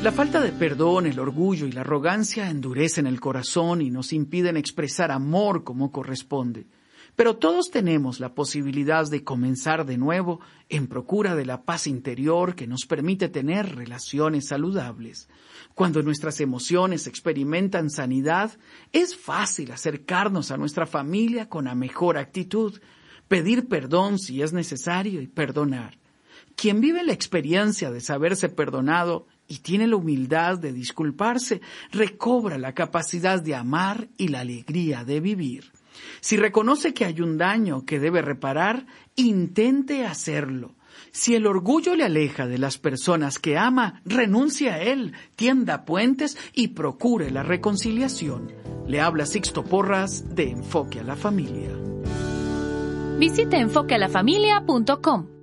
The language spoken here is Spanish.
La falta de perdón, el orgullo y la arrogancia endurecen el corazón y nos impiden expresar amor como corresponde. Pero todos tenemos la posibilidad de comenzar de nuevo en procura de la paz interior que nos permite tener relaciones saludables. Cuando nuestras emociones experimentan sanidad, es fácil acercarnos a nuestra familia con la mejor actitud, pedir perdón si es necesario y perdonar. Quien vive la experiencia de saberse perdonado y tiene la humildad de disculparse, recobra la capacidad de amar y la alegría de vivir. Si reconoce que hay un daño que debe reparar, intente hacerlo. Si el orgullo le aleja de las personas que ama, renuncie a él, tienda puentes y procure la reconciliación. Le habla Sixto Porras de Enfoque a la Familia. Visite enfoquealafamilia.com.